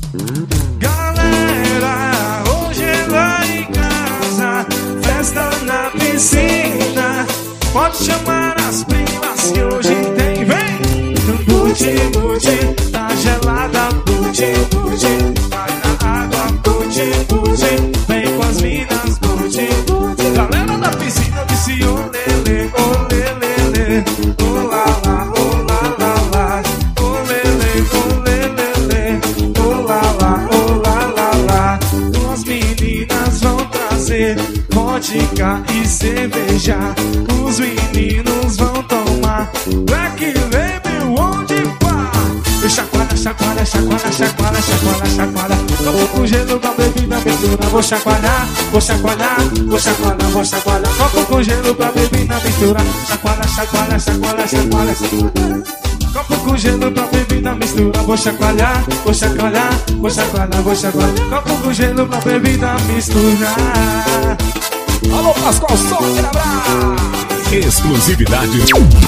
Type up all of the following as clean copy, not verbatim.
Galera, hoje é lá em casa, festa na piscina. Pode chamar as primas que hoje tem, vem! Bute, bute, tá gelada, bute, bute. Vai na água, bute, bute. Vem com as minas, bute, bute. Galera da piscina disse olele, olelele. Olala, olala, olele, olelele. Olala, olala. As meninas vão trazer vodka e cerveja. Os meninos vão tomar Black Label onde pá. Chacoalha, chacoalha, chacoalha, chacoalha, chacoalha, chacoalha. Copo com gelo pra bebida mistura. Vou chacoalhar, vou chacoalhar, vou chacoalhar, vou chacoalhar. Copo com gelo pra bebida mistura. Chacoalha, chacoalha, chacoalha, chacoalha, chacoalha. Copo com gelo pra bebida mistura. Vou chacoalhar, vou chacoalhar, vou chacoalhar, vou chacoalhar. Copo com gelo pra bebida misturar. Alô, Pascoal, sorte na brasa. Exclusividade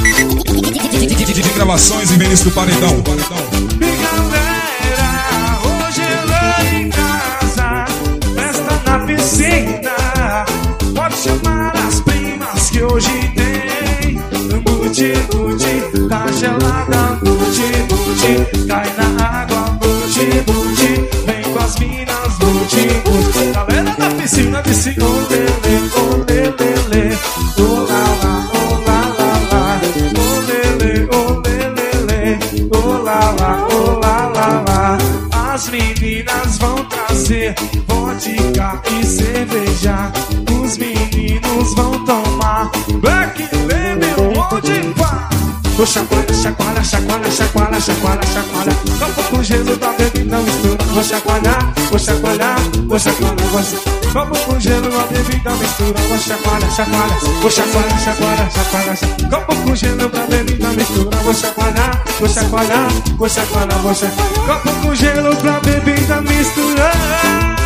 de gravações e ministro Paredão. E galera, hoje é lá em casa, festa na piscina. Pode chamar as primas que hoje tem. Bute, bute, tá gelada, bute, bute. Cai na água, bute, bute. Vem com as minas, bute, bute. Galera da piscina disse olele, olelele. Olala, olala, olele, olelele. Olala, olala. As meninas vão trazer vodka e cerveja. Os meninos vão tomar Black Label onde pá. Vou chacoalha, chacoalha, chacoalha, chacoalha, chacoalha, chacoalha. Copo com gelo pra bebida mistura. Vou chacoalhar, vou chacoalhar, vou chacoalhar, vou chacoalhar. Copo com gelo pra bebida mistura. Vou chacoalha, chacoalha, vou chacoalhar, chacoalha, chacoalha, chacoalha. Copo com gelo pra bebida mistura. Vou chacoalhar, vou chacoalhar, vou chacoalhar, vou chacoalhar. Copo com gelo pra bebida misturar.